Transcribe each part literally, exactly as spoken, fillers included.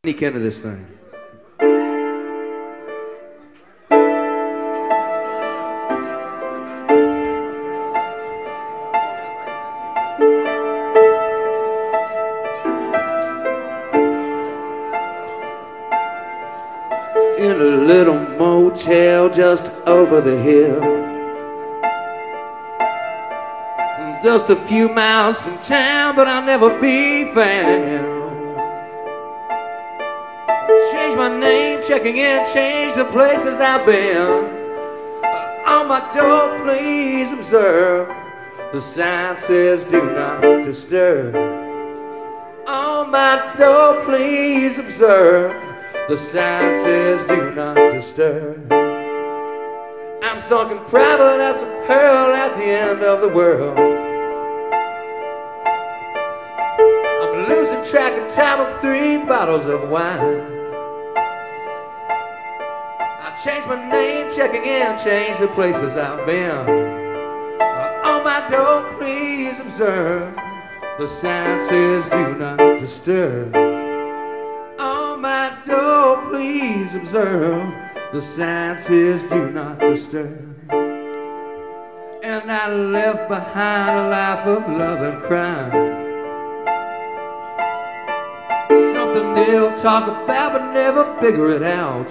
Sneak into this thing. In a little motel just over the hill, just a few miles from town, but I'll never be found. Change my name, checking in, change the places I've been. On my door, please observe, the sign says do not disturb. On my door, please observe, the sign says do not disturb. I'm sunk in private as a pearl at the end of the world. I'm losing track of time with three bottles of wine. I changed my name, checking in, changed the places I've been. On my door, please observe, the sign says do not disturb. On my door, please observe, the sign says do not disturb. And I left behind a life of love and crime, something they'll talk about but never figure it out.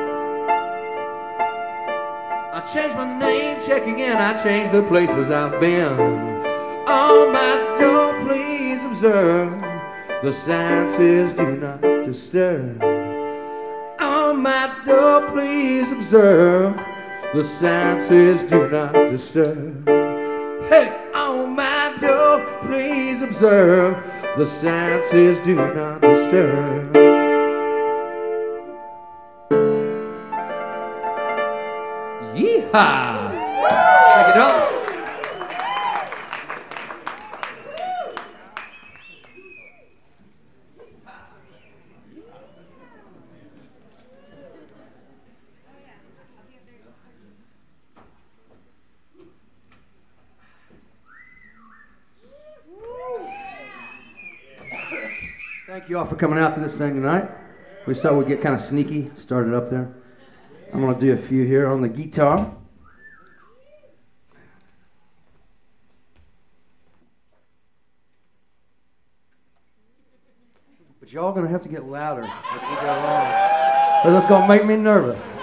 I changed my name, checking in, I changed the places I've been. On my door, please observe, the sign says do not disturb. On my door, please observe, the sign says do not disturb. Hey, on my door, please observe, the sign says do not disturb. Yeehaw! Check it out. Thank you all for coming out to this thing tonight. We thought we'd get kind of sneaky, started up there. I'm going to do a few here on the guitar. But y'all going to have to get louder as we go along, because it's going to make me nervous.